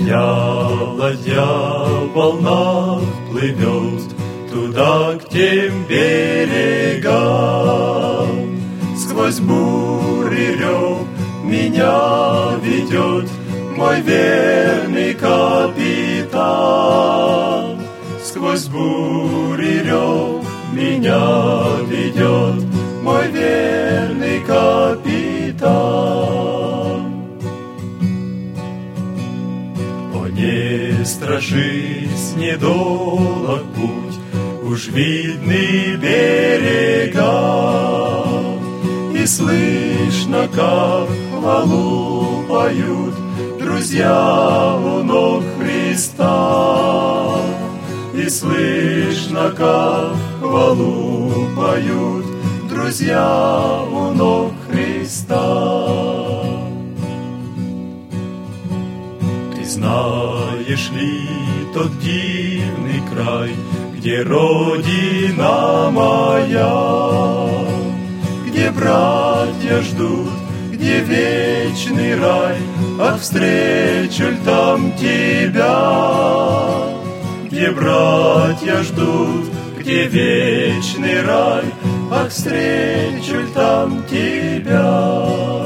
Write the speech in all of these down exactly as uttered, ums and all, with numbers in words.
Моя ладья в волнах плывет туда, к тем берегам. Сквозь бури рев меня ведет мой верный капитан. Сквозь бури рев меня ведет мой верный капитан. О, не страшись, недолог путь, уж видны берега, и слышно, как хвалу поют друзья у ног Христа. И слышно, как хвалу поют друзья у ног Христа. Ты знаешь ли тот дивный край, где родина моя, где братья ждут, где вечный рай, а встречу ль там тебя? Где братья ждут, где вечный рай, ах, встречу ль там тебя?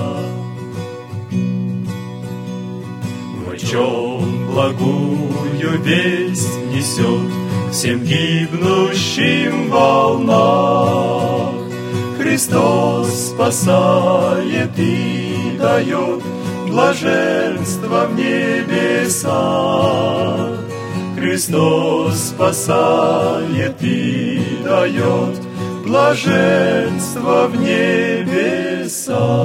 В чем благую весть несет всем гибнущим в волнах. Христос спасает и дает блаженство в небесах. Христос спасает и дает блаженство в небесах.